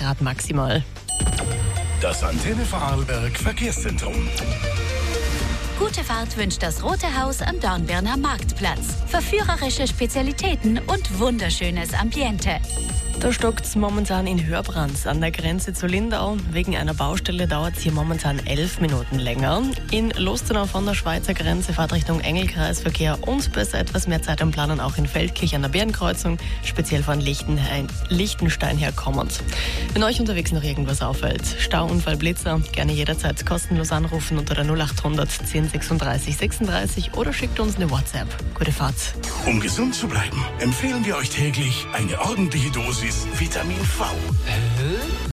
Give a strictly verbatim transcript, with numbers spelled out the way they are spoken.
Grad maximal. Das Antenne Vorarlberg Verkehrszentrum. Gute Fahrt wünscht das Rote Haus am Dornbirner Marktplatz. Verführerische Spezialitäten und wunderschönes Ambiente. Da stockt es momentan in Hörbrands an der Grenze zu Lindau. Wegen einer Baustelle dauert es hier momentan elf Minuten länger. In Lustenau von der Schweizer Grenze fahrt Richtung Engelkreisverkehr und besser etwas mehr Zeit am Planen auch in Feldkirch an der Bärenkreuzung, speziell von Lichtenhain, Lichtenstein her kommend. Wenn euch unterwegs noch irgendwas auffällt, Stauunfall, Blitzer, gerne jederzeit kostenlos anrufen unter der null achthundert zehn sechsunddreißig sechsunddreißig oder schickt uns eine WhatsApp. Gute Fahrt. Um gesund zu bleiben, empfehlen wir euch täglich eine ordentliche Dosis Vitamin V.